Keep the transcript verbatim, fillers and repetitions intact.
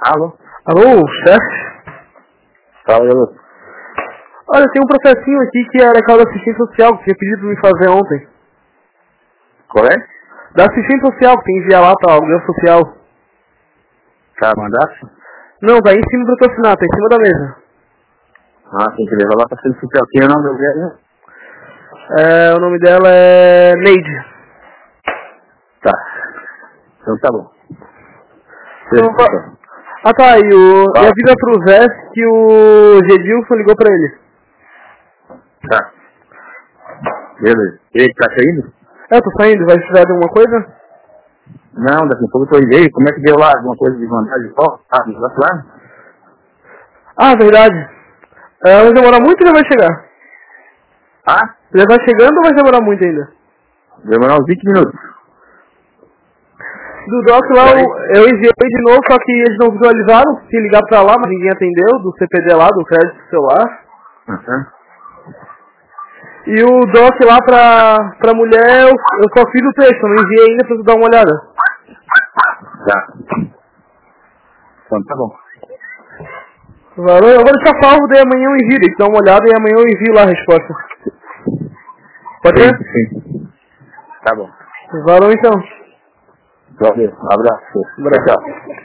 Alô? Alô, chefe? Fala, garoto. Olha, tem um processinho aqui que era aquela da assistente social que tinha pedido pra me fazer ontem. Qual é? Da assistente social que tem que enviar lá pra alguém social. Tá, mandasse? Não, tá aí em cima do teu assinar, tá em cima da mesa. Ah, tem que levar lá pra ser social. Quem é o nome da mulher, né? É, o nome dela é Neide. Tá. Então tá bom. Então, fa- ah tá, e, o... e avisa pro Zé que o Gedilson ligou pra ele. Tá. Beleza. Ele tá saindo? É, eu tô saindo, vai precisar de alguma coisa? Não, daqui a pouco eu tô indo. Como é que deu lá? Alguma coisa de vantagem? Ó, ah, não vai lá? Ah, verdade. É, vai demorar muito ou já vai chegar? Ah? Já vai chegando ou vai demorar muito ainda? Demorar uns vinte minutos. Do Doc lá, eu, eu enviei de novo, só que eles não visualizaram. Se ligar pra lá, mas ninguém atendeu, do C P D lá, do crédito celular. Uhum. E o Doc lá pra, pra mulher, eu, eu só fiz o texto, eu não enviei ainda pra tu dar uma olhada. Tá. Então tá bom. Valeu, eu vou deixar salvo, daí amanhã eu envio, daí tu dá uma olhada e amanhã eu envio lá a resposta. Pode ser? Sim, sim. Tá bom. Valeu então. Valeu. Um abraço. Abraço. Tchau, tchau.